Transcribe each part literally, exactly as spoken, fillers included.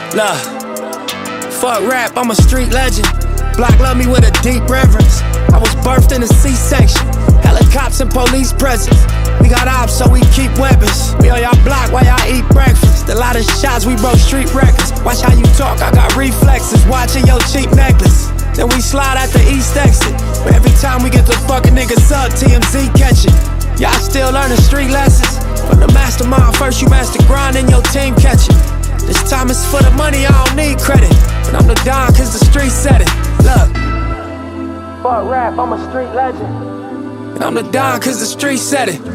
Look, fuck rap, I'm a street legend. Block love me with a deep reverence. I was birthed in a C-section. Helicopters and police presence. We got ops, so we keep weapons. We on y'all block while y'all eat breakfast. A lot of shots, we broke street records. Watch how you talk, I got reflexes. Watching your cheap necklace. Then we slide at the east exit. But every time we get the fucking niggas up, T M Z catch it. Y'all still learning street lessons. From the mastermind, first you master grind and your team catch it. This time it's for the money, I don't need credit. But I'm the Don cause the street said it. Look, fuck rap, I'm a street legend. And I'm the Don cause the street said it.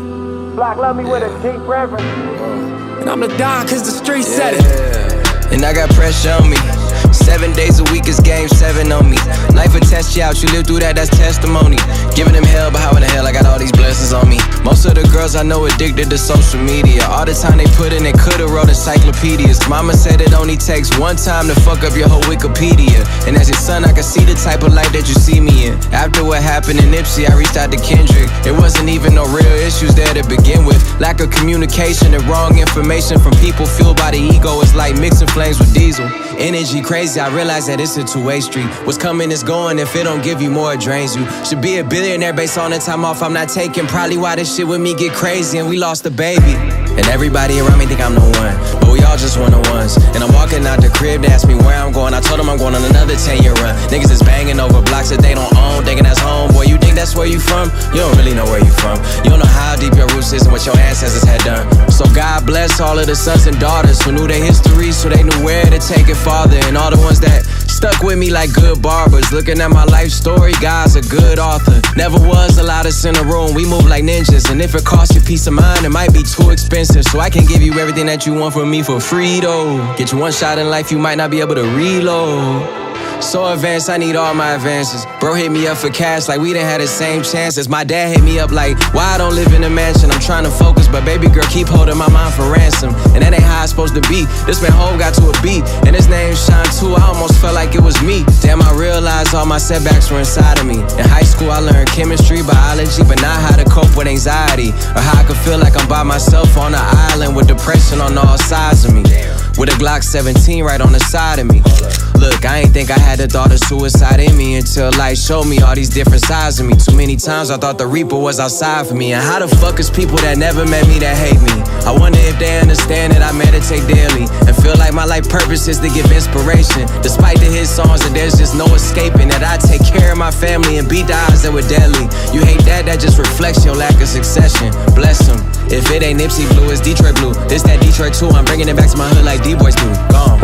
Block love me with a deep reverence. And I'm the Don cause the street said it. And I got pressure on me. Seven days a week is game seven on me. Life will test you out, you live through that, that's testimony. Giving them hell, but how in the hell I got all these blessings on me? Most of the girls I know addicted to social media. All the time they put in, they could've wrote encyclopedias. Mama said it only takes one time to fuck up your whole Wikipedia. And as your son, I can see the type of life that you see me in. After what happened in Nipsey, I reached out to Kendrick. It wasn't even no real issues there to begin with. Lack of communication and wrong information from people fueled by the ego. It's like mixing flames with diesel. Energy crazy, I realize that it's a two-way street. What's coming is going, if it don't give you more, it drains you. Should be a billionaire based on the time off I'm not taking. Probably why this shit with me get crazy and we lost a baby. And everybody around me think I'm the one, but we all just one-on-ones. And I'm walking out the crib, they ask me where I'm going. I told them I'm going on another ten-year run. Niggas is banging over blocks that they don't own, thinking that's home. Boy, you think that's where you from? You don't really know where you from. You don't know how deep your roots is and what your ancestors had done. So God bless all of the sons and daughters who knew their history, so they knew where to take it farther. And all the ones that stuck with me like good barbers. Looking at my life story, God's a good author. Never was allowed us in a room, we move like ninjas. And if it costs you peace of mind, it might be too expensive. So I can give you everything that you want from me for free though. Get you one shot in life, you might not be able to reload. So advanced, I need all my advances. Bro hit me up for cash like we done had the same chances. My dad hit me up like, why I don't live in a mansion? I'm trying to focus, but baby girl keep holding my mind for ransom. And that ain't how it's supposed to be. This man Hov got to a beat, and his name Sean too. I almost felt like it was me. Damn, I realized all my setbacks were inside of me. In high school, I learned chemistry, biology, but not how to cope with anxiety, or how I could feel like I'm by myself on an island with depression on all sides of me. With a Glock seventeen right on the side of me. Look, I ain't think I had the thought of suicide in me until life showed me all these different sides of me. Too many times I thought the Reaper was outside for me. And how the fuck is people that never met me that hate me? I wonder if they understand that I meditate daily and feel like my life purpose is to give inspiration. Despite the hit songs that there's just no escaping, that I take care of my family and beat the odds that were deadly. You hate that, that just reflects your lack of succession. Bless them. If it ain't Nipsey Blue, it's Detroit Blue. This that Detroit too, I'm bringing it back to my hood like D-Boys do. Gone.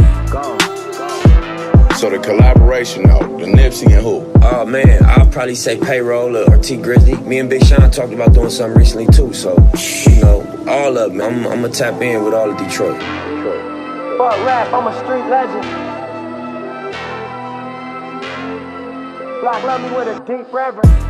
So the collaboration though, the Nipsey and who? Oh man, I'll probably say Payroll or T Grizzly. Me and Big Sean talked about doing something recently too, so, you know, all of them. I'm, I'm gonna tap in with all of Detroit. Fuck rap, I'm a street legend. Block love me with a deep reverence.